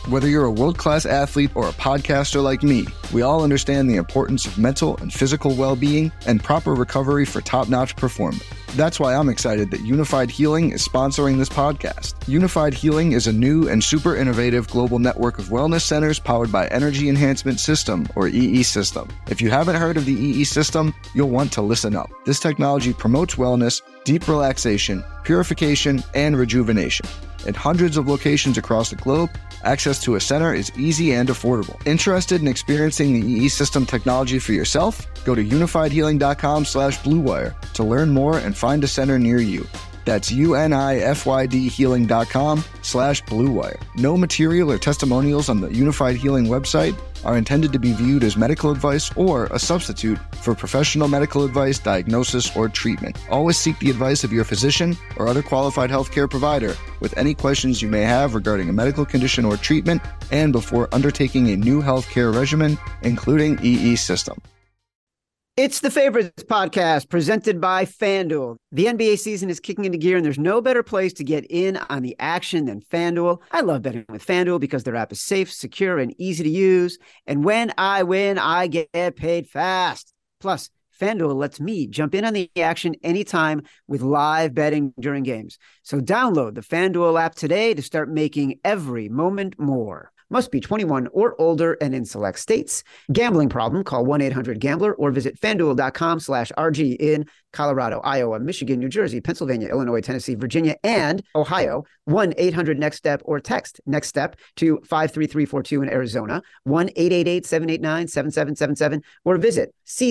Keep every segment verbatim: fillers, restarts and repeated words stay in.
Whether you're a world-class athlete or a podcaster like me, we all understand the importance of mental and physical well-being and proper recovery for top-notch performance. That's why I'm excited that Unified Healing is sponsoring this podcast. Unified Healing is a new and super innovative global network of wellness centers powered by Energy Enhancement System, or E E System. If you haven't heard of the E E System, you'll want to listen up. This technology promotes wellness, deep relaxation, purification, and rejuvenation. In hundreds of locations across the globe, access to a center is easy and affordable. Interested in experiencing the E E System technology for yourself? Go to unifiedhealing.com slash bluewire to learn more and find a center near you. That's U-N-I-F-Y-D healing.com slash bluewire. No material or testimonials on the Unified Healing website are intended to be viewed as medical advice or a substitute for professional medical advice, diagnosis, or treatment. Always seek the advice of your physician or other qualified healthcare provider with any questions you may have regarding a medical condition or treatment and before undertaking a new healthcare regimen, including E E System. It's the Favorites podcast presented by FanDuel. The N B A season is kicking into gear, and there's no better place to get in on the action than FanDuel. I love betting with FanDuel because their app is safe, secure, and easy to use. And when I win, I get paid fast. Plus, FanDuel lets me jump in on the action anytime with live betting during games. So download the FanDuel app today to start making every moment more. Must be twenty-one or older and in select states. Gambling problem? Call one eight hundred gambler or visit fanduel.com slash RG in Colorado, Iowa, Michigan, New Jersey, Pennsylvania, Illinois, Tennessee, Virginia, and Ohio. one eight hundred next step or text next step to five three three four two in Arizona. one eight eight eight seven eight nine seven seven seven seven or visit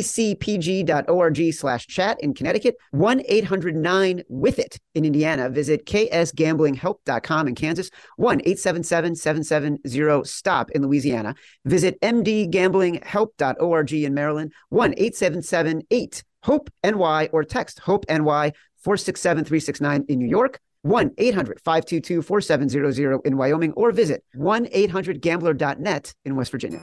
ccpg.org slash chat in Connecticut. one eight hundred nine with it in Indiana. Visit k s gambling help dot com in Kansas. one eight seven seven seven seven zero stop in Louisiana. Visit m d gambling help dot org in Maryland. one eight seven seven eight hope N Y or text HOPE N Y four six seven three six nine in New York. one eight hundred five two two four seven zero zero in Wyoming or visit one eight hundred gambler dot net in West Virginia.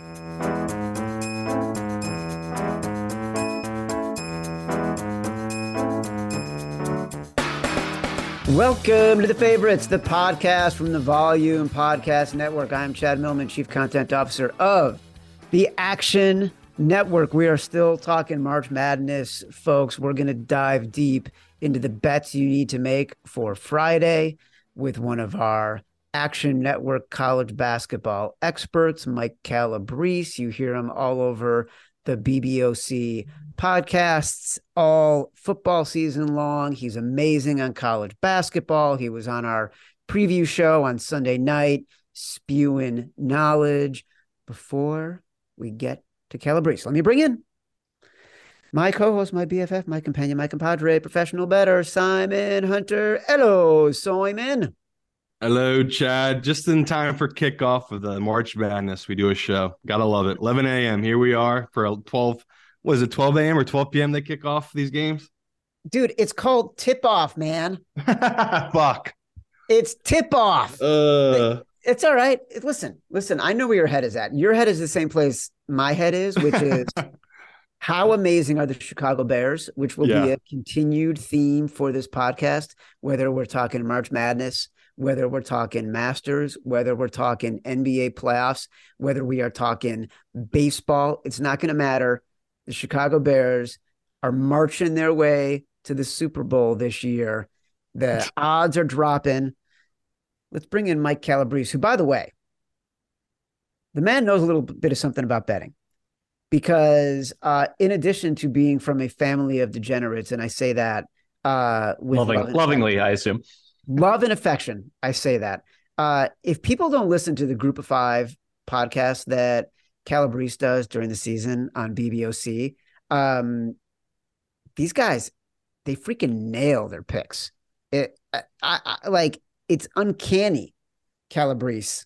Welcome to The Favorites, the podcast from the Volume Podcast Network. I'm Chad Millman, Chief Content Officer of the Action Network. We are still talking March Madness, folks. We're going to dive deep into the bets you need to make for Friday with one of our Action Network college basketball experts, Mike Calabrese. You hear him all over the B B O C podcasts all football season long. He's amazing on college basketball. He was on our preview show on Sunday night, spewing knowledge. Before we get to Calabrese, let me bring in my co-host, my B F F, my companion, my compadre, professional bettor, Simon Hunter. Hello, Simon. Hello, Chad. Just in time for kickoff of the March Madness, we do a show. Gotta love it. eleven a.m. Here we are for twelve. What is it, twelve a.m. or twelve p.m. they kick off these games? Dude, it's called tip-off, man. Fuck. It's tip-off. Uh... It's all right. Listen, listen, I know where your head is at. Your head is the same place my head is, which is how amazing are the Chicago Bears, which will yeah. be a continued theme for this podcast, whether we're talking March Madness, whether we're talking Masters, whether we're talking N B A playoffs, whether we are talking baseball. It's not going to matter. The Chicago Bears are marching their way to the Super Bowl this year. The odds are dropping. Let's bring in Mike Calabrese, who, by the way, the man knows a little bit of something about betting because uh, in addition to being from a family of degenerates, and I say that uh, with Loving, love lovingly, I assume. Love and affection, I say that. Uh, if people don't listen to the Group of Five podcast that Calabrese does during the season on B B O C, um, these guys, they freaking nail their picks. It, I, I, like, it's uncanny, Calabrese,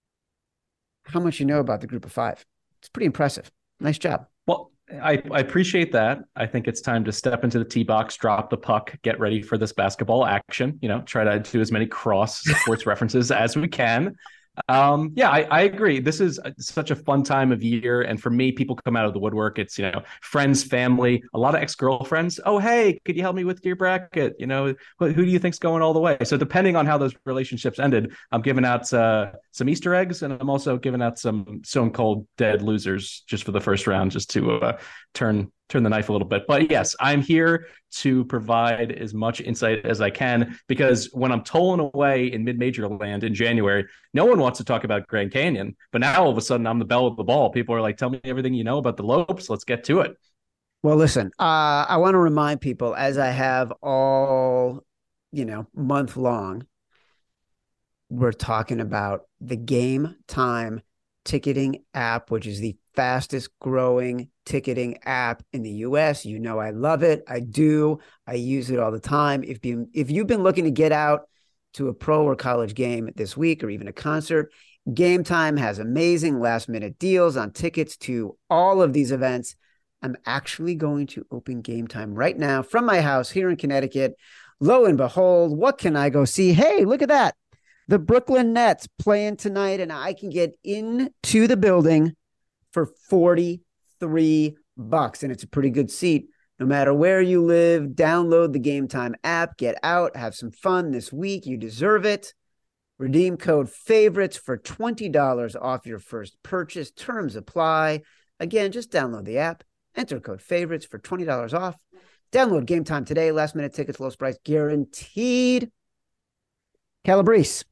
how much you know about the Group of Five. It's pretty impressive. Nice job. Well, I, I appreciate that. I think it's time to step into the tee box, drop the puck, get ready for this basketball action. You know, try to do as many cross sports references as we can. Um, yeah, I, I agree. This is such a fun time of year. And for me, people come out of the woodwork. It's, you know, friends, family, a lot of ex-girlfriends. Oh, hey, could you help me with your bracket? You know, who, who do you think's going all the way? So depending on how those relationships ended, I'm giving out uh, some Easter eggs, and I'm also giving out some Stone Cold Dead losers just for the first round, just to uh, turn turn the knife a little bit. But yes, I'm here to provide as much insight as I can, because when I'm tolling away in mid-major land in January, no one wants to talk about Grand Canyon. But now all of a sudden I'm the belle of the ball. People are like, tell me everything you know about the Lopes. Let's get to it. Well, listen, uh, I want to remind people, as I have all, you know, month long, we're talking about the Game Time ticketing app, which is the fastest growing ticketing app in the U S. You know, I love it. I do. I use it all the time. If you, if you've been looking to get out to a pro or college game this week, or even a concert, Game Time has amazing last minute deals on tickets to all of these events. I'm actually going to open Game Time right now from my house here in Connecticut. Lo and behold, what can I go see? Hey, look at that. The Brooklyn Nets playing tonight, and I can get into the building for forty-three bucks, and it's a pretty good seat. No matter where you live, download the Game Time app, get out, have some fun this week. You deserve it. Redeem code favorites for twenty dollars off your first purchase. Terms apply. Again, just download the app, enter code favorites for twenty dollars off. Download Game Time today. Last minute tickets, lowest price guaranteed. Calabrese.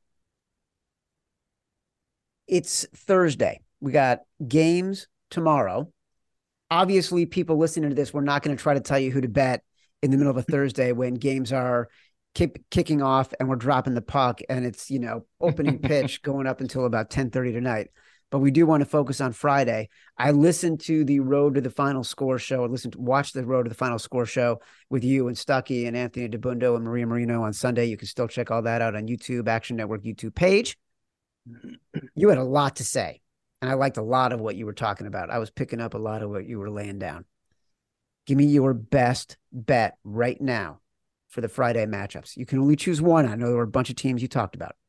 It's Thursday. We got games tomorrow. Obviously, people listening to this, we're not going to try to tell you who to bet in the middle of a Thursday when games are kick, kicking off and we're dropping the puck and it's, you know, opening pitch going up until about ten thirty tonight. But we do want to focus on Friday. I listened to the Road to the Final Score show. I listened to watch the Road to the Final Score show with you and Stuckey and Anthony DeBundo and Maria Marino on Sunday. You can still check all that out on YouTube, Action Network YouTube page. You had a lot to say, and I liked a lot of what you were talking about. I was picking up a lot of what you were laying down. Give me your best bet right now for the Friday matchups. You can only choose one. I know there were a bunch of teams you talked about.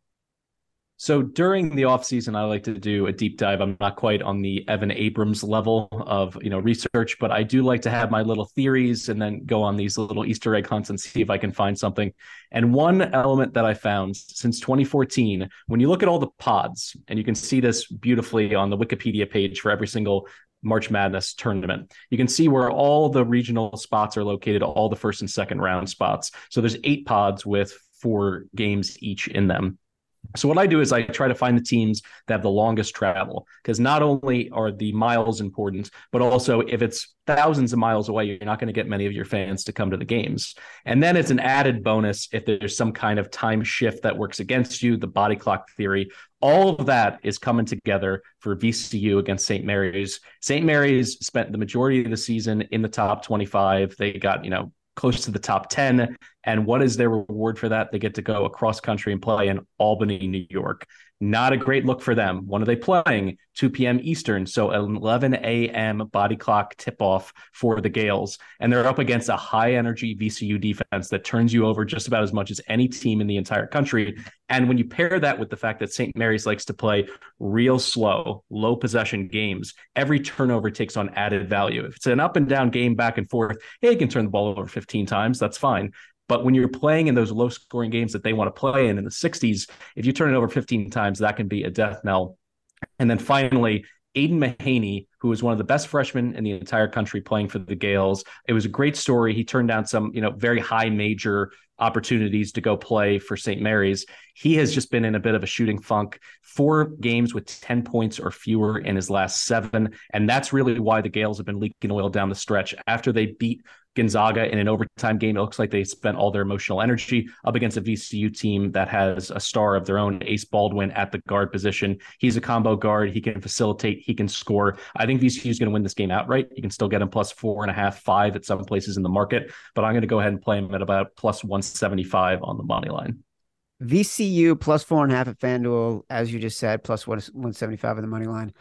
So during the offseason, I like to do a deep dive. I'm not quite on the Evan Abrams level of, you know, research, but I do like to have my little theories and then go on these little Easter egg hunts and see if I can find something. And one element that I found since twenty fourteen, when you look at all the pods, and you can see this beautifully on the Wikipedia page for every single March Madness tournament, you can see where all the regional spots are located, all the first and second round spots. So there's eight pods with four games each in them. So what I do is I try to find the teams that have the longest travel, because not only are the miles important, but also if it's thousands of miles away, you're not going to get many of your fans to come to the games. And then it's an added bonus if there's some kind of time shift that works against you, the body clock theory. All of that is coming together for V C U against Saint Mary's. Saint Mary's spent the majority of the season in the top twenty-five. They got, you know, close to the top ten. And what is their reward for that? They get to go across country and play in Albany, New York. Not a great look for them. When are they playing? two p.m. Eastern. So eleven a.m. body clock tip-off for the Gales. And they're up against a high-energy V C U defense that turns you over just about as much as any team in the entire country. And when you pair that with the fact that Saint Mary's likes to play real slow, low-possession games, every turnover takes on added value. If it's an up-and-down game back and forth, hey, you can turn the ball over fifteen times. That's fine. But when you're playing in those low-scoring games that they want to play in in the sixties, if you turn it over fifteen times, that can be a death knell. And then finally, Aiden Mahaney, who is one of the best freshmen in the entire country playing for the Gales. It was a great story. He turned down some, you know, very high major opportunities to go play for Saint Mary's. He has just been in a bit of a shooting funk. Four games with ten points or fewer in his last seven. And that's really why the Gales have been leaking oil down the stretch. After they beat Gonzaga in an overtime game, it looks like they spent all their emotional energy up against a V C U team that has a star of their own, Ace Baldwin, at the guard position. He's a combo guard. He can facilitate. He can score. I think V C U is going to win this game outright. You can still get him plus four and a half, five at some places in the market, but I'm going to go ahead and play him at about plus one seventy-five on the money line. V C U plus four and a half at FanDuel, as you just said, plus one seventy-five on the money line.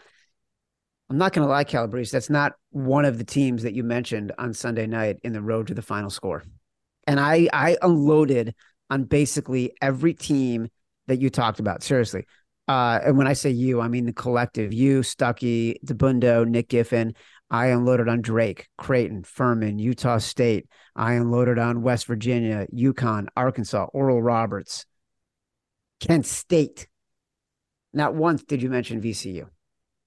I'm not going to lie, Calabrese, that's not one of the teams that you mentioned on Sunday night in the Road to the Final Score. And I, I unloaded on basically every team that you talked about. Seriously, Uh, and when I say you, I mean the collective. You, Stuckey, DeBundo, Nick Giffen. I unloaded on Drake, Creighton, Furman, Utah State. I unloaded on West Virginia, UConn, Arkansas, Oral Roberts, Kent State. Not once did you mention V C U.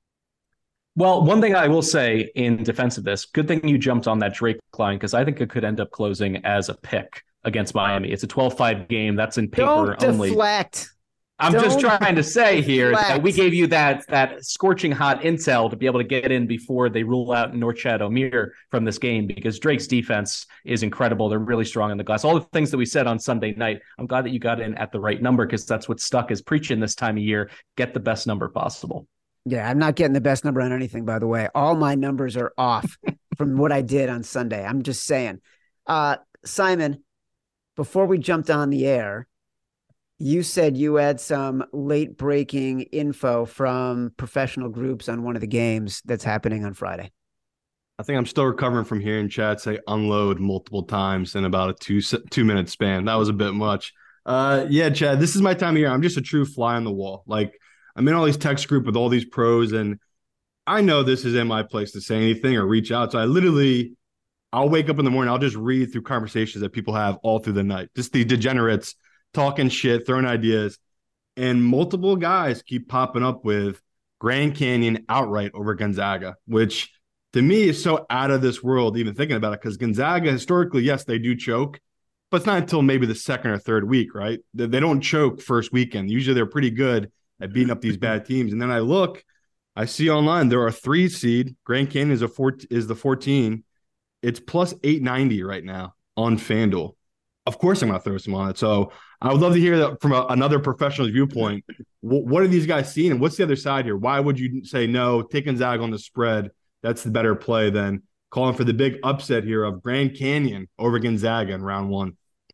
Well, one thing I will say in defense of this, good thing you jumped on that Drake line, because I think it could end up closing as a pick against Miami. It's a twelve five game. That's in paper Don't only. deflect. I'm Don't just trying to say deflect. here that we gave you that that scorching hot intel to be able to get in before they rule out Norchad Omier from this game, because Drake's defense is incredible. They're really strong in the glass. All the things that we said on Sunday night, I'm glad that you got in at the right number, because that's what Stuck is preaching this time of year. Get the best number possible. Yeah, I'm not getting the best number on anything, by the way. All my numbers are off from what I did on Sunday. I'm just saying. Uh, Simon, before we jumped on the air, you said you had some late breaking info from professional groups on one of the games that's happening on Friday. I think I'm still recovering from hearing Chad say unload multiple times in about a two two minute span. That was a bit much. Uh, yeah, Chad, this is my time of year. I'm just a true fly on the wall. Like, I'm in all these text group with all these pros, and I know this isn't my place to say anything or reach out. So I literally, I'll wake up in the morning, I'll just read through conversations that people have all through the night. Just the degenerates talking shit, throwing ideas, and multiple guys keep popping up with Grand Canyon outright over Gonzaga, which to me is so out of this world even thinking about it, because Gonzaga historically, yes, they do choke, but it's not until maybe the second or third week, right? They, they don't choke first weekend. Usually they're pretty good at beating up these bad teams. And then I look, I see online there are three seed. Grand Canyon is a four, is the fourteen. It's plus eight ninety right now on FanDuel. Of course I'm going to throw some on it. So I would love to hear that from a, another professional's viewpoint. W- what are these guys seeing, and what's the other side here? Why would you say no, take Gonzaga on the spread? That's the better play than calling for the big upset here of Grand Canyon over Gonzaga in round one.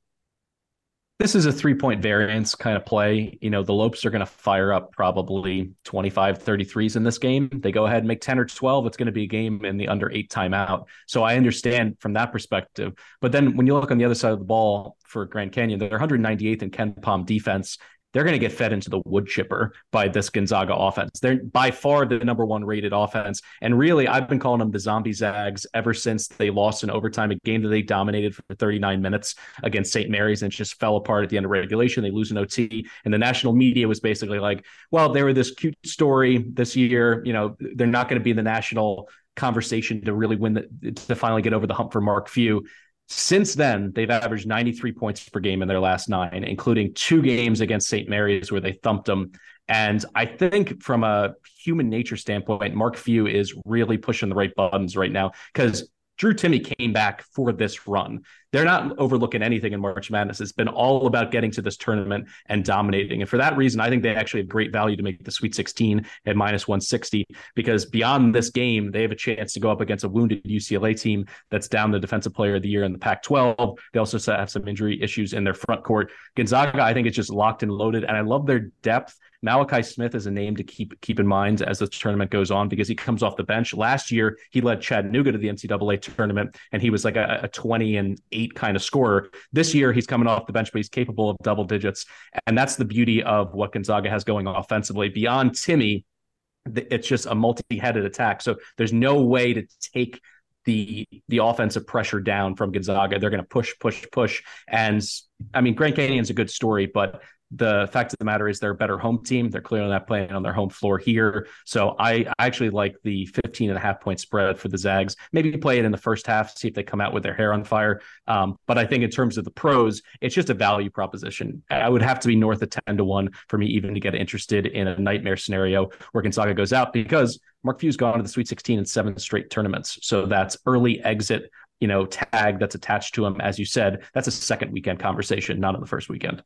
This is a three-point variance kind of play. You know, the Lopes are going to fire up probably twenty-five, thirty-threes in this game. They go ahead and make ten or twelve. It's going to be a game in the under eight timeout. So I understand from that perspective. But then when you look on the other side of the ball for Grand Canyon, they're one hundred ninety-eighth in KenPom defense. They're going to get fed into the wood chipper by this Gonzaga offense. They're by far the number one rated offense. And really, I've been calling them the zombie Zags ever since they lost in overtime, a game that they dominated for thirty-nine minutes against Saint Mary's and just fell apart at the end of regulation. They lose an O T. And the national media was basically like, well, they were this cute story this year. You know, they're not going to be in the national conversation to really win, the, to finally get over the hump for Mark Few. Since then, they've averaged ninety-three points per game in their last nine, including two games against Saint Mary's where they thumped them. And I think from a human nature standpoint, Mark Few is really pushing the right buttons right now, because Drew Timme came back for this run. They're not overlooking anything in March Madness. It's been all about getting to this tournament and dominating. And for that reason, I think they actually have great value to make the Sweet sixteen at minus one sixty, because beyond this game, they have a chance to go up against a wounded U C L A team that's down the defensive player of the year in the Pac twelve. They also have some injury issues in their front court. Gonzaga, I think, is just locked and loaded, and I love their depth. Malachi Smith is a name to keep keep in mind as the tournament goes on, because he comes off the bench. Last year, he led Chattanooga to the N C double A tournament, and he was like a, a twenty and eight kind of scorer. This year, he's coming off the bench, but he's capable of double digits. And that's the beauty of what Gonzaga has going offensively. Beyond Timme, it's just a multi-headed attack. So there's no way to take the the offensive pressure down from Gonzaga. They're going to push, push, push. And I mean, Grand Canyon's a good story, but the fact of the matter is they're a better home team. They're clearly not playing on their home floor here. So I actually like the fifteen and a half point spread for the Zags. Maybe play it in the first half, see if they come out with their hair on fire. Um, but I think in terms of the pros, it's just a value proposition. I would have to be north of ten to one for me even to get interested in a nightmare scenario where Gonzaga goes out, because Mark Few's gone to the Sweet sixteen in seven straight tournaments. So that's early exit, you know, tag that's attached to him. As you said, that's a second weekend conversation, not on the first weekend.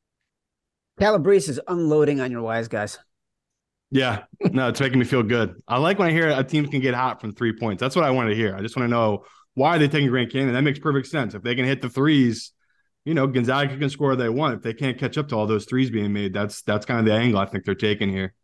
Calabrese is unloading on your wise guys. Yeah, no, it's making me feel good. I like when I hear a team can get hot from three points. That's what I want to hear. I just want to know, why are they taking Grand Canyon? That makes perfect sense. If they can hit the threes, you know, Gonzaga can score what they want. If they can't catch up to all those threes being made, that's that's kind of the angle I think they're taking here.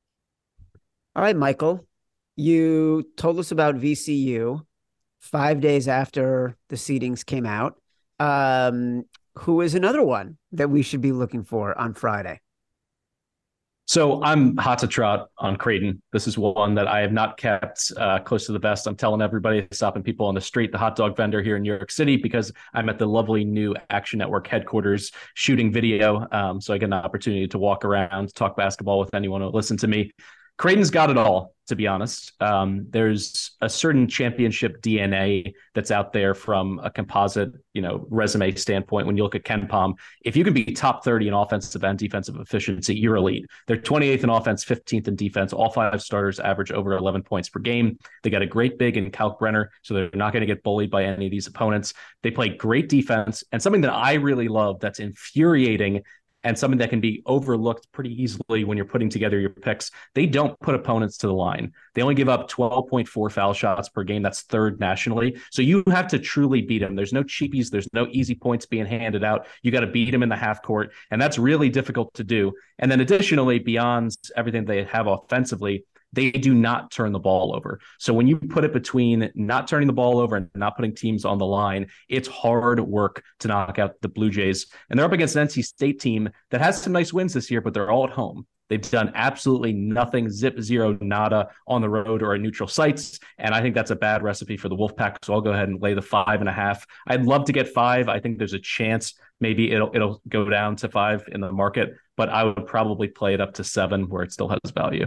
All right, Michael, you told us about V C U five days after the seedings came out. Um, who is another one that we should be looking for on Friday? So I'm hot to trot on Creighton. This is one that I have not kept uh, close to the vest. I'm telling everybody, stopping people on the street, the hot dog vendor here in New York City, because I'm at the lovely new Action Network headquarters shooting video. Um, so I get an opportunity to walk around, talk basketball with anyone who will listen to me. Creighton's got it all, to be honest. Um, there's a certain championship D N A that's out there from a composite, you know, resume standpoint. When you look at KenPom, if you can be top thirty in offensive and defensive efficiency, you're elite. They're twenty-eighth in offense, fifteenth in defense. All five starters average over eleven points per game. They got a great big in Kalkbrenner, so they're not going to get bullied by any of these opponents. They play great defense, and something that I really love that's infuriating and something that can be overlooked pretty easily when you're putting together your picks, they don't put opponents to the line. They only give up twelve point four foul shots per game. That's third nationally. So you have to truly beat them. There's no cheapies. There's no easy points being handed out. You got to beat them in the half court, and that's really difficult to do. And then additionally, beyond everything they have offensively, they do not turn the ball over. So when you put it between not turning the ball over and not putting teams on the line, it's hard work to knock out the Blue Jays. And they're up against an N C State team that has some nice wins this year, but they're all at home. They've done absolutely nothing, zip, zero, nada on the road or at neutral sites. And I think that's a bad recipe for the Wolfpack. So I'll go ahead and lay the five and a half. I'd love to get five. I think there's a chance maybe it'll it'll go down to five in the market, but I would probably play it up to seven where it still has value.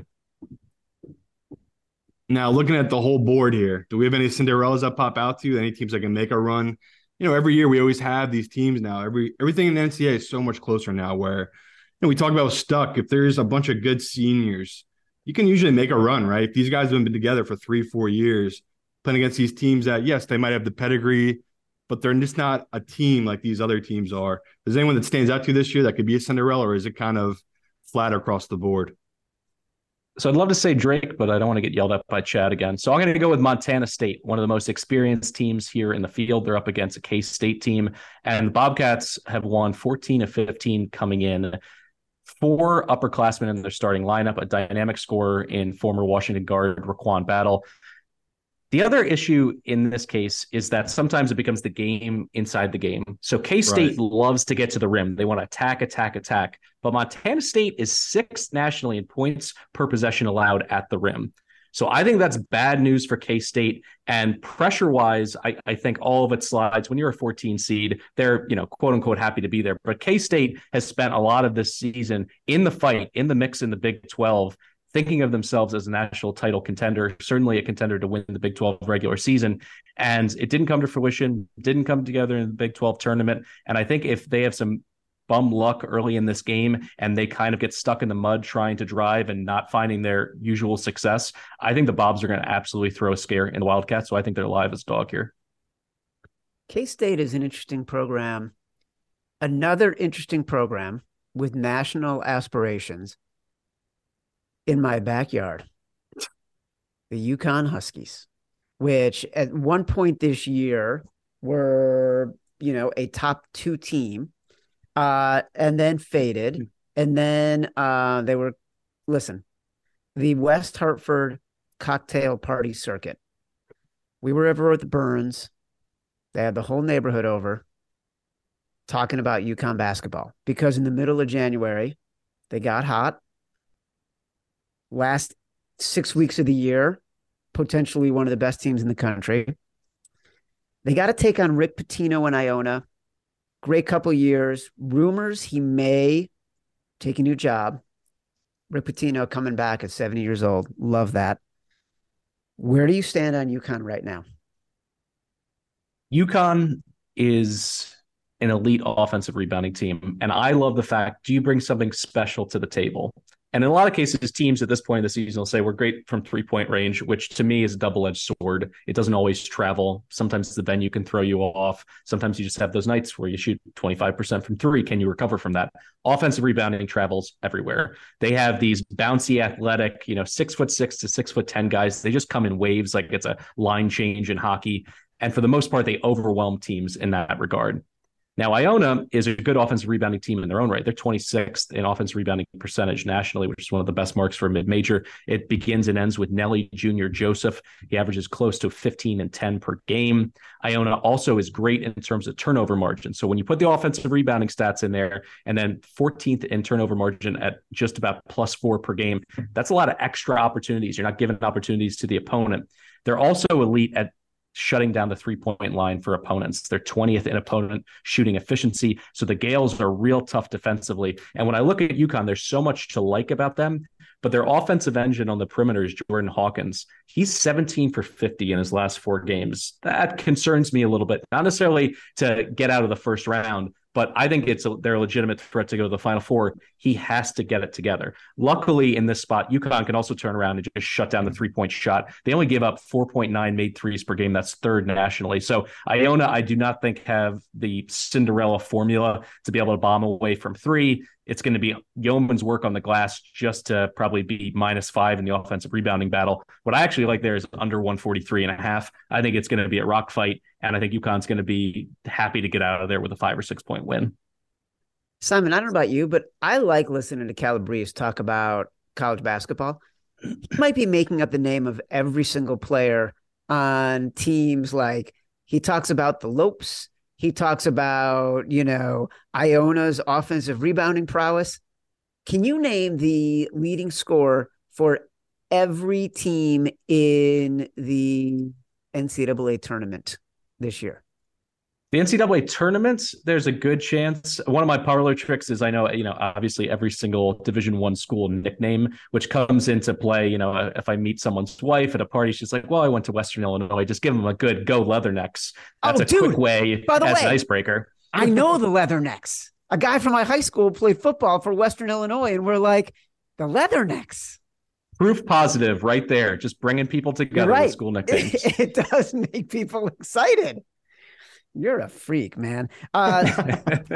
Now, looking at the whole board here, do we have any Cinderellas that pop out to you? Any teams that can make a run? You know, every year we always have these teams now. Every everything in the N C double A is so much closer now where, you know, we talk about stuck. If there's a bunch of good seniors, you can usually make a run, right? If these guys have been together for three, four years, playing against these teams that, yes, they might have the pedigree, but they're just not a team like these other teams are. Is there anyone that stands out to you this year that could be a Cinderella, or is it kind of flat across the board? So I'd love to say Drake, but I don't want to get yelled at by Chad again. So I'm going to go with Montana State, one of the most experienced teams here in the field. They're up against a K-State team, and the Bobcats have won fourteen of fifteen coming in. Four upperclassmen in their starting lineup, a dynamic scorer in former Washington guard Raquan Battle. The other issue in this case is that sometimes it becomes the game inside the game. So K-State right. loves to get to the rim. They want to attack, attack, attack. But Montana State is sixth nationally in points per possession allowed at the rim. So I think that's bad news for K-State. And pressure-wise, I, I think all of it slides. When you're a fourteen seed, they're, you know, quote-unquote happy to be there. But K-State has spent a lot of this season in the fight, in the mix in the Big twelve, thinking of themselves as a national title contender, certainly a contender to win the Big twelve regular season. And it didn't come to fruition, didn't come together in the Big twelve tournament. And I think if they have some bum luck early in this game and they kind of get stuck in the mud trying to drive and not finding their usual success, I think the Bobs are going to absolutely throw a scare in the Wildcats. So I think they're live as dog here. K-State is an interesting program. Another interesting program with national aspirations in my backyard, the UConn Huskies, which at one point this year were, you know, a top two team, uh, and then faded. And then uh, they were, listen, the West Hartford cocktail party circuit. We were over at the Burns. They had the whole neighborhood over talking about UConn basketball because in the middle of January, they got hot. Last six weeks of the year, potentially one of the best teams in the country. They got to take on Rick Pitino and Iona. Great couple years. Rumors he may take a new job. Rick Pitino coming back at seventy years old. Love that. Where do you stand on UConn right now? UConn is an elite offensive rebounding team. And I love the fact, do you bring something special to the table? And in a lot of cases, teams at this point in the season will say we're great from three-point range, which to me is a double-edged sword. It doesn't always travel. Sometimes the venue can throw you off. Sometimes you just have those nights where you shoot twenty-five percent from three. Can you recover from that? Offensive rebounding travels everywhere. They have these bouncy, athletic, you know, six foot six to six foot ten guys. They just come in waves like it's a line change in hockey. And for the most part, they overwhelm teams in that regard. Now, Iona is a good offensive rebounding team in their own right. They're twenty-sixth in offensive rebounding percentage nationally, which is one of the best marks for a mid-major. It begins and ends with Nelly Junior Joseph. He averages close to fifteen and ten per game. Iona also is great in terms of turnover margin. So when you put the offensive rebounding stats in there and then fourteenth in turnover margin at just about plus four per game, that's a lot of extra opportunities. You're not giving opportunities to the opponent. They're also elite at shutting down the three-point line for opponents. They're twentieth in opponent shooting efficiency. So the Gales are real tough defensively. And when I look at UConn, there's so much to like about them, but their offensive engine on the perimeter is Jordan Hawkins. He's seventeen for fifty in his last four games. That concerns me a little bit, not necessarily to get out of the first round, but I think it's a, they're a legitimate threat to go to the Final Four. He has to get it together. Luckily, in this spot, UConn can also turn around and just shut down the three-point shot. They only give up four point nine made threes per game. That's third nationally. So Iona, I do not think have the Cinderella formula to be able to bomb away from three. It's going to be yeoman's work on the glass just to probably be minus five in the offensive rebounding battle. What I actually like there is under one forty-three and a half. I think it's going to be a rock fight, and I think UConn's going to be happy to get out of there with a five or six point win. Simon, I don't know about you, but I like listening to Calabrese talk about college basketball. He might be making up the name of every single player on teams. Like, he talks about the Lopes. He talks about, you know, Iona's offensive rebounding prowess. Can you name the leading scorer for every team in the N C double A tournament this year? The N C double A tournaments, there's a good chance. One of my parlor tricks is I know, you know, obviously every single Division One school nickname, which comes into play. You know, if I meet someone's wife at a party, she's like, well, I went to Western Illinois. Just give them a good go Leathernecks. That's oh, a dude, quick way by the as way, an icebreaker. I know the Leathernecks. A guy from my high school played football for Western Illinois, and we're like, the Leathernecks. Proof positive right there. Just bringing people together right. with school nicknames. It, it does make people excited. You're a freak, man. Uh,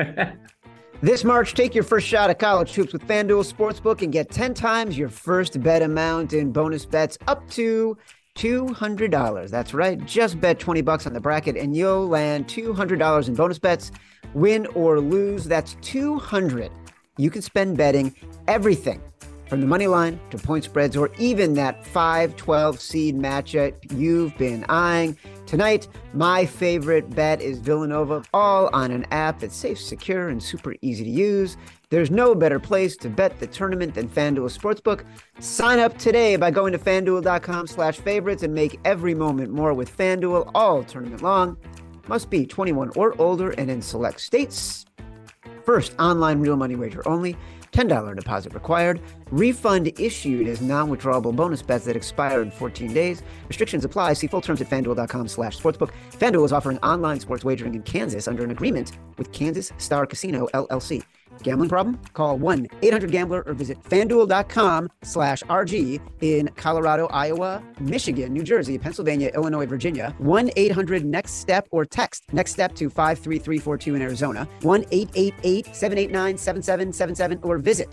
this March, take your first shot at college hoops with FanDuel Sportsbook and get ten times your first bet amount in bonus bets up to two hundred dollars. That's right. Just bet twenty bucks on the bracket and you'll land two hundred dollars in bonus bets. Win or lose, that's two hundred dollars. You can spend betting everything from the money line to point spreads or even that five twelve seed matchup you've been eyeing. Tonight, my favorite bet is Villanova, all on an app that's safe, secure, and super easy to use. There's no better place to bet the tournament than FanDuel Sportsbook. Sign up today by going to FanDuel.com slash favorites and make every moment more with FanDuel all tournament long. Must be twenty-one or older and in select states. First online real money wager only. ten dollars deposit required. Refund issued as non-withdrawable bonus bets that expire in fourteen days. Restrictions apply. See full terms at FanDuel.com slash sportsbook. FanDuel is offering online sports wagering in Kansas under an agreement with Kansas Star Casino, L L C. Gambling problem? Call one eight hundred gambler or visit FanDuel.com slash RG in Colorado, Iowa, Michigan, New Jersey, Pennsylvania, Illinois, Virginia. one eight hundred next step or text next step to five three three four two in Arizona. one eight eight eight seven eight nine seven seven seven seven or visit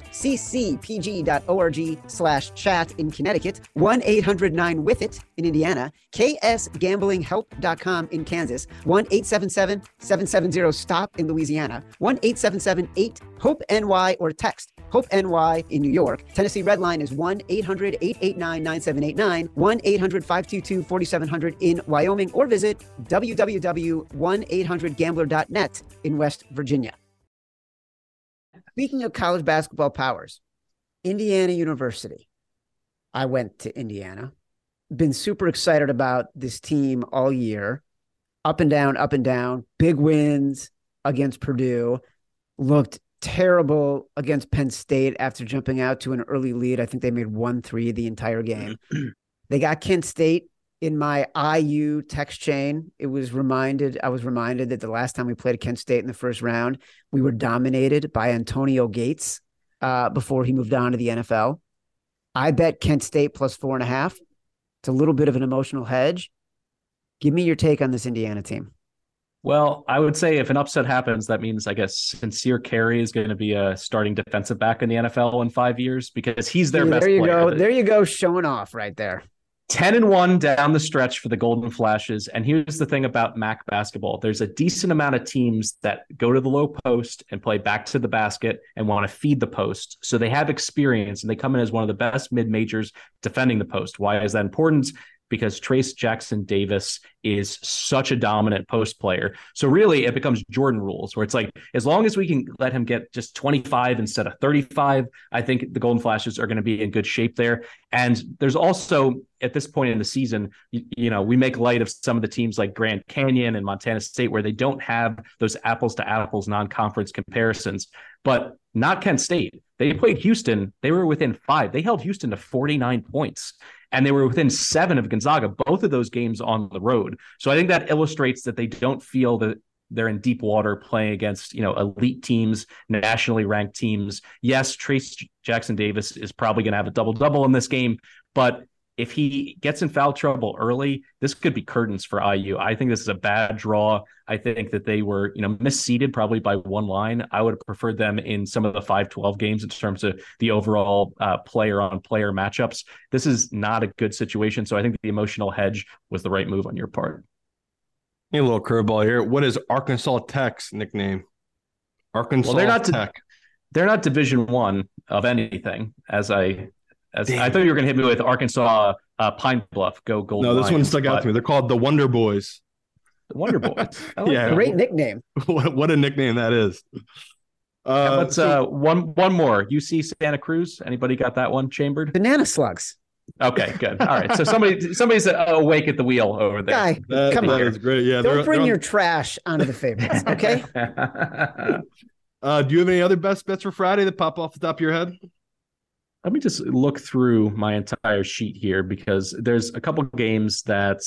ccpg.org slash chat in Connecticut. one eight hundred nine with it in Indiana. k s gambling help dot com in Kansas. one eight seven seven seven seven zero stop in Louisiana. one eight seven seven eight HOPE N Y or text HOPE N Y in New York. Tennessee Red Line is one eight hundred eight eight nine nine seven eight nine, one eight hundred five two two four seven zero zero in Wyoming, or visit w w w dot one eight hundred gambler dot net in West Virginia. Speaking of college basketball powers, Indiana University. I went to Indiana. Been super excited about this team all year. Up and down, up and down. Big wins against Purdue. Looked terrible against Penn State after jumping out to an early lead. I think they made one three the entire game. They got Kent State in my I U text chain. It was reminded, I was reminded that the last time we played Kent State in the first round, we were dominated by Antonio Gates uh, before he moved on to the N F L. I bet Kent State plus four and a half. It's a little bit of an emotional hedge. Give me your take on this Indiana team. Well, I would say if an upset happens, that means, I guess, Sincere Carey is going to be a starting defensive back in the N F L in five years because he's their yeah, best there you player. Go. There you go, showing off right there. ten and one down the stretch for the Golden Flashes. And here's the thing about M A C basketball. There's a decent amount of teams that go to the low post and play back to the basket and want to feed the post. So they have experience and they come in as one of the best mid-majors defending the post. Why is that important? Because Trayce Jackson-Davis is such a dominant post player. So really it becomes Jordan rules where it's like, as long as we can let him get just twenty-five instead of thirty-five, I think the Golden Flashes are going to be in good shape there. And there's also, at this point in the season, you, you know, we make light of some of the teams like Grand Canyon and Montana State where they don't have those apples to apples non-conference comparisons, but not Kent State. They played Houston. They were within five. They held Houston to forty-nine points. And they were within seven of Gonzaga, both of those games on the road. So I think that illustrates that they don't feel that they're in deep water playing against, you know, elite teams, nationally ranked teams. Yes, Trayce Jackson-Davis is probably going to have a double-double in this game, but if he gets in foul trouble early, this could be curtains for I U. I think this is a bad draw. I think that they were, you know, misseeded probably by one line. I would have preferred them in some of the five twelve games in terms of the overall uh, player-on-player matchups. This is not a good situation, so I think the emotional hedge was the right move on your part. Hey, a little curveball here. What is Arkansas Tech's nickname? Arkansas well, they're not Tech. Di- they're not Division One of anything, as I As, I thought you were going to hit me with Arkansas uh, Pine Bluff. Go Gold. No, this Lions, one stuck out to me. They're called the Wonder Boys. The Wonder Boys. Like yeah, great nickname. What, what a nickname that is. Uh, Let's so, uh, one one more. U C Santa Cruz. Anybody got that one chambered? Banana slugs. Okay, good. All right. So somebody somebody's awake at the wheel over there. Guy, that, come that on. is great. Yeah, Don't bring on... your trash onto the favorites, okay? uh, do you have any other best bets for Friday that pop off the top of your head? Let me just look through my entire sheet here because there's a couple games that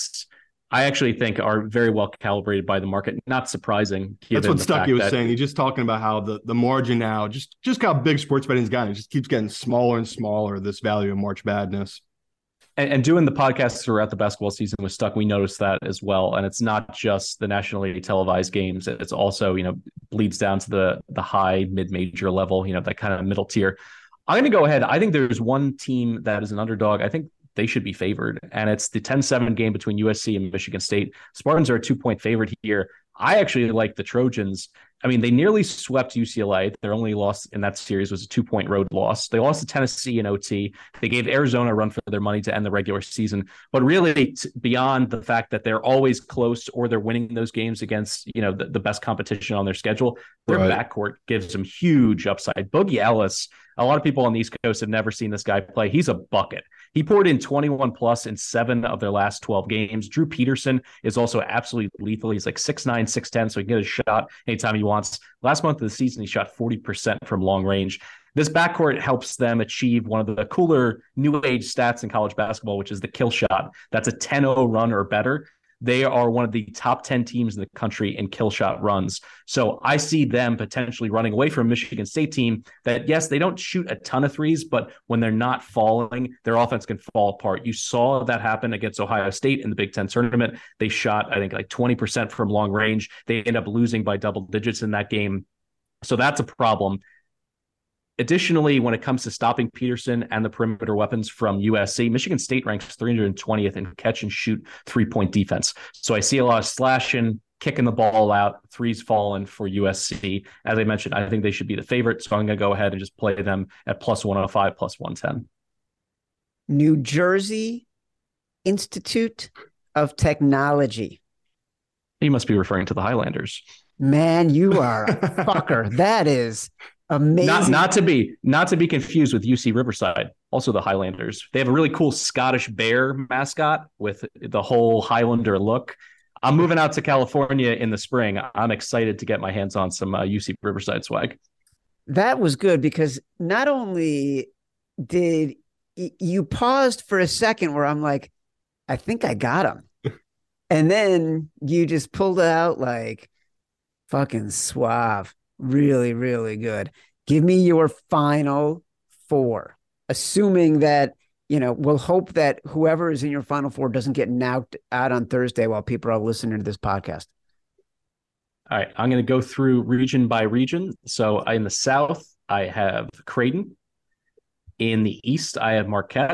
I actually think are very well calibrated by the market. Not surprising. That's what Stuckey was that, saying. He's just talking about how the, the margin now, just, just how big sports betting's gotten. It just keeps getting smaller and smaller, this value of March Madness. And, and doing the podcast throughout the basketball season with Stuck, we noticed that as well. And it's not just the nationally televised games. It's also, you know, bleeds down to the the high, mid-major level, you know, that kind of middle tier. I'm going to go ahead. I think there's one team that is an underdog. I think they should be favored, and it's the ten seven game between U S C and Michigan State. Spartans are a two-point favorite here. I actually like the Trojans. I mean, they nearly swept U C L A. Their only loss in that series was a two-point road loss. They lost to Tennessee in O T. They gave Arizona a run for their money to end the regular season. But really, beyond the fact that they're always close or they're winning those games against, you know, the, the best competition on their schedule, their right. backcourt gives them huge upside. Boogie Ellis, a lot of people on the East Coast have never seen this guy play. He's a bucket. He poured in twenty-one plus in seven of their last twelve games. Drew Peterson is also absolutely lethal. He's like six nine, six ten, so he can get a shot anytime he wants. Last month of the season, he shot forty percent from long range. This backcourt helps them achieve one of the cooler new age stats in college basketball, which is the kill shot. That's a ten oh run or better. They are one of the top ten teams in the country in kill shot runs. So I see them potentially running away from a Michigan State team that, yes, they don't shoot a ton of threes, but when they're not falling, their offense can fall apart. You saw that happen against Ohio State in the Big Ten tournament. They shot, I think, like twenty percent from long range. They end up losing by double digits in that game. So that's a problem. Additionally, when it comes to stopping Peterson and the perimeter weapons from U S C, Michigan State ranks three hundred twentieth in catch and shoot three-point defense. So I see a lot of slashing, kicking the ball out, threes falling for U S C. As I mentioned, I think they should be the favorite, so I'm going to go ahead and just play them at plus one oh five, plus one ten. New Jersey Institute of Technology. You must be referring to the Highlanders. Man, you are a fucker. That is... amazing. Not, not to be not to be confused with U C Riverside, also the Highlanders. They have a really cool Scottish bear mascot with the whole Highlander look. I'm moving out to California in the spring. I'm excited to get my hands on some uh, U C Riverside swag. That was good because not only did y- you paused for a second where I'm like, I think I got him. And then you just pulled it out like fucking suave. Really, really good. Give me your final four, assuming that, you know, we'll hope that whoever is in your final four doesn't get knocked out on Thursday while people are listening to this podcast. All right. I'm going to go through region by region. So in the South, I have Creighton. In the East, I have Marquette.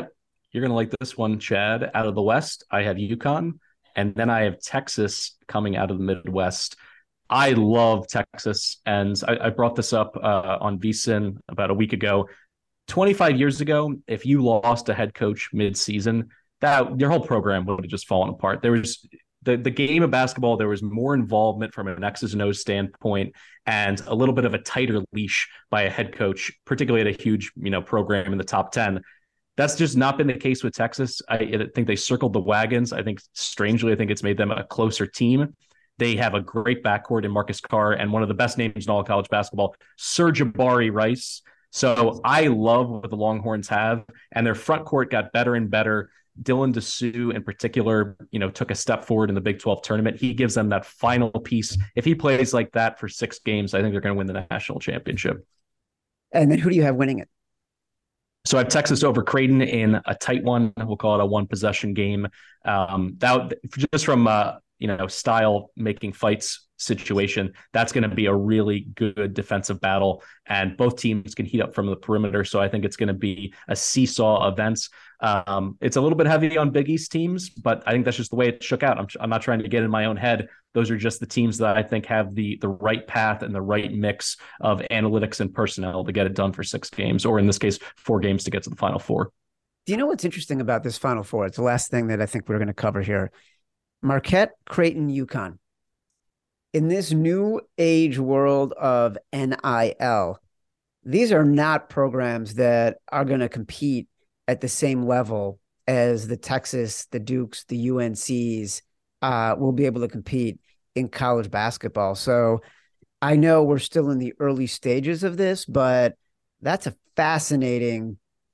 You're going to like this one, Chad. Out of the West, I have UConn, and then I have Texas coming out of the Midwest. I love Texas, and I, I brought this up uh, on VSiN about a week ago. twenty-five years ago, if you lost a head coach mid-season, that your whole program would have just fallen apart. There was the, the game of basketball, there was more involvement from an X's and O's standpoint and a little bit of a tighter leash by a head coach, particularly at a huge, you know, program in the top ten. That's just not been the case with Texas. I, I think they circled the wagons. I think, strangely, I think it's made them a closer team. They have a great backcourt in Marcus Carr and one of the best names in all of college basketball, Sir'Jabari Rice. So I love what the Longhorns have, and their front court got better and better. Dylan Dessou in particular, you know, took a step forward in the Big twelve tournament. He gives them that final piece. If he plays like that for six games, I think they're going to win the national championship. And then who do you have winning it? So I have Texas over Creighton in a tight one. We'll call it a one possession game. Um, that just from uh, you know style making fights situation, that's going to be a really good defensive battle, and both teams can heat up from the perimeter. So I think it's going to be a seesaw event. Um, it's a little bit heavy on Big East teams, but I think that's just the way it shook out. I'm, I'm not trying to get in my own head. Those are just the teams that I think have the the right path and the right mix of analytics and personnel to get it done for six games, or in this case, four games to get to the Final Four. Do you know what's interesting about this Final Four? It's the last thing that I think we're going to cover here. Marquette, Creighton, UConn. In this new age world of N I L, these are not programs that are going to compete at the same level as the Texas, the Dukes, the U N Cs uh, will be able to compete in college basketball. So I know we're still in the early stages of this, but that's a fascinating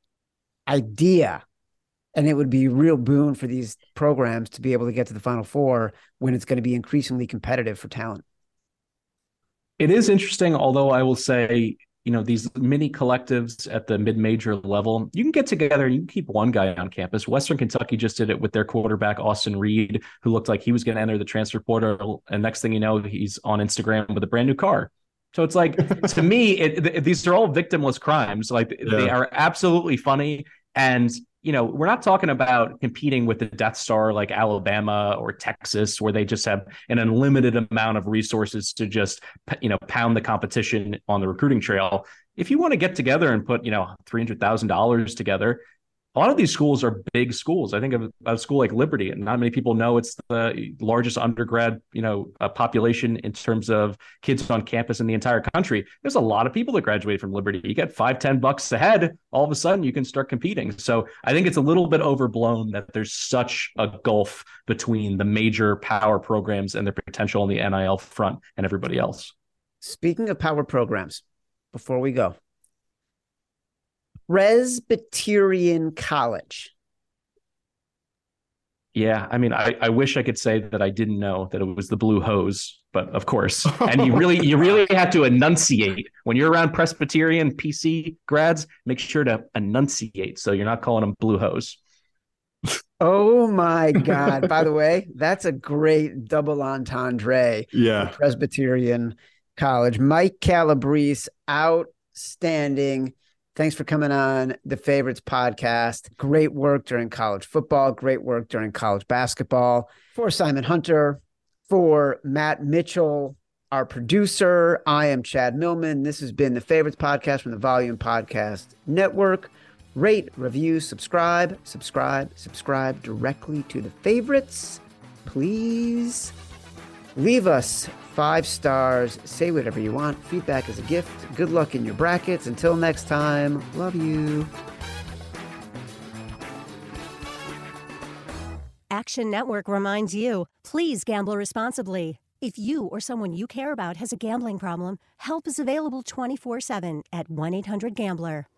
idea. And it would be a real boon for these programs to be able to get to the Final Four when it's going to be increasingly competitive for talent. It is interesting, although I will say, you know, these mini collectives at the mid-major level, you can get together and you can keep one guy on campus. Western Kentucky just did it with their quarterback, Austin Reed, who looked like he was going to enter the transfer portal. And next thing you know, he's on Instagram with a brand new car. So it's like, to me, it, it, these are all victimless crimes. Like yeah. They are absolutely funny. And you know, we're not talking about competing with the Death Star like Alabama or Texas, where they just have an unlimited amount of resources to just, you know, pound the competition on the recruiting trail. If you want to get together and put, you know, three hundred thousand dollars together, a lot of these schools are big schools. I think of a school like Liberty, and not many people know it's the largest undergrad, you know, uh, population in terms of kids on campus in the entire country. There's a lot of people that graduate from Liberty. You get five, ten bucks a head, all of a sudden you can start competing. So I think it's a little bit overblown that there's such a gulf between the major power programs and their potential on the N I L front and everybody else. Speaking of power programs, before we go, Presbyterian College. Yeah, I mean, I, I wish I could say that I didn't know that it was the Blue Hose, but of course. And you really you really have to enunciate. When you're around Presbyterian P C grads, make sure to enunciate so you're not calling them Blue Hose. Oh my God. By the way, that's a great double entendre. Yeah. Presbyterian College. Mike Calabrese, outstanding. Thanks for coming on the Favorites podcast. Great work during college football. Great work during college basketball. For Simon Hunter, for Matt Mitchell, our producer, I am Chad Millman. This has been the Favorites podcast from the Volume Podcast Network. Rate, review, subscribe, subscribe, subscribe directly to the Favorites. Please leave us five stars. Say whatever you want. Feedback is a gift. Good luck in your brackets. Until next time, love you. Action Network reminds you, please gamble responsibly. If you or someone you care about has a gambling problem, help is available twenty-four seven at one eight hundred gambler.